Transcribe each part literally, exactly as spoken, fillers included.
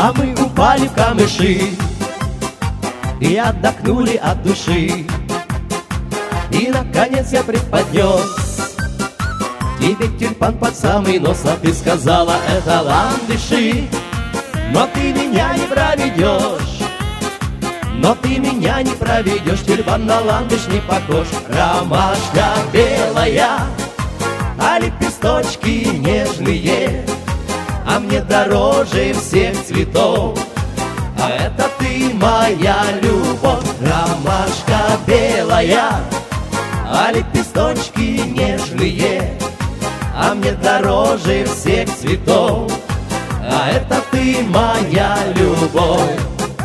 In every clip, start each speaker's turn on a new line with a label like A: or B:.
A: А мы упали в камыши и отдохнули от души. И наконец я преподнес тебе тюльпан под самый нос, а ты сказала: это ландыши. Но ты меня не проведешь, но ты меня не проведешь, тюльпан на ландыш не похож. Ромашка белая, а лепесточки нежные, а мне дороже всех цветов, а это ты моя любовь. Ромашка белая, а лепесточки нежные, а мне дороже всех цветов, а это ты моя любовь.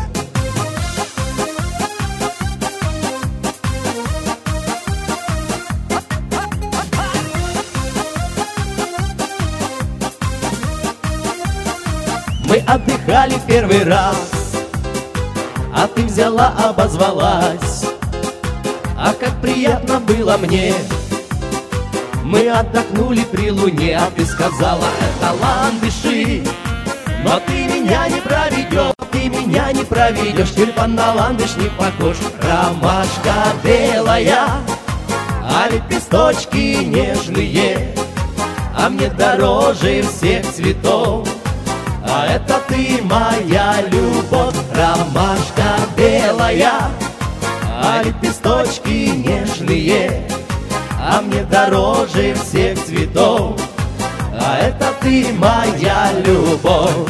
A: Мы отдыхали первый раз, а ты взяла, обозвалась. А как приятно было мне. Мы отдохнули при луне, а ты сказала: это ландыши. Но ты меня не проведешь, ты меня не проведешь, тюльпан на ландыш не похож. Ромашка белая, а лепесточки нежные, а мне дороже всех цветов, а это ты моя любовь. Ромашка белая, а лепесточки нежные, а мне дороже всех цветов, а это ты моя любовь.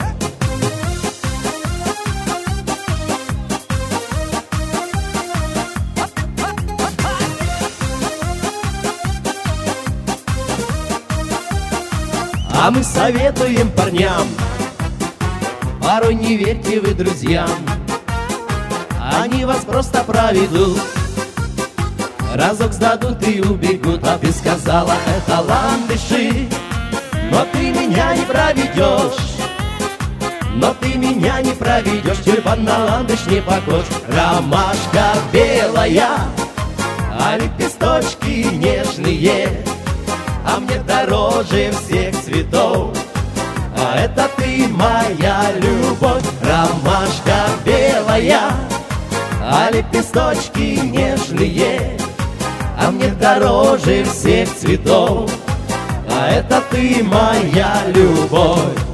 A: А мы советуем парням: порой не верьте вы друзьям, они вас просто проведут, разок сдадут и убегут. А ты сказала: это ландыши. Но ты меня не проведешь, но ты меня не проведешь, тюльпан на ландыш не похож. Ромашка белая, а лепесточки нежные, а мне дороже всех цветов, а это ты моя любовь. Ромашка белая, а лепесточки нежные, а мне дороже всех цветов, а это ты моя любовь.